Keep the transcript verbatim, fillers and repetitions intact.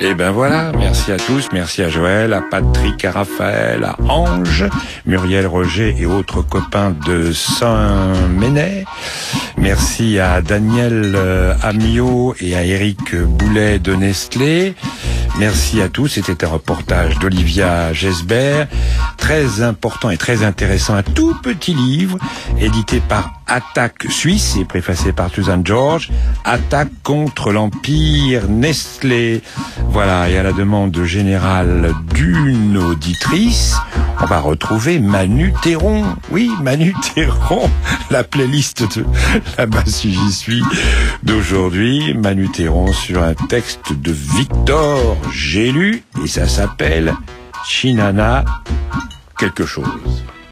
Et ben voilà, merci à tous, merci à Joël, à Patrick, à Raphaël, à Ange, Muriel, Roger et autres copains de Saint-Ménet. Merci à Daniel euh, Amiot et à Eric Boulet de Nestlé. Merci à tous, c'était un reportage d'Olivia Gesbert, très important et très intéressant, un tout petit livre, édité par Attaque Suisse et préfacé par Suzanne George, Attaque contre l'Empire Nestlé. Voilà, et à la demande générale d'une auditrice, on va retrouver Manu Théron. Oui, Manu Théron, la playlist de là-bas si j'y suis d'aujourd'hui. Manu Théron sur un texte de Victor J'ai lu et ça s'appelle Chinana quelque chose.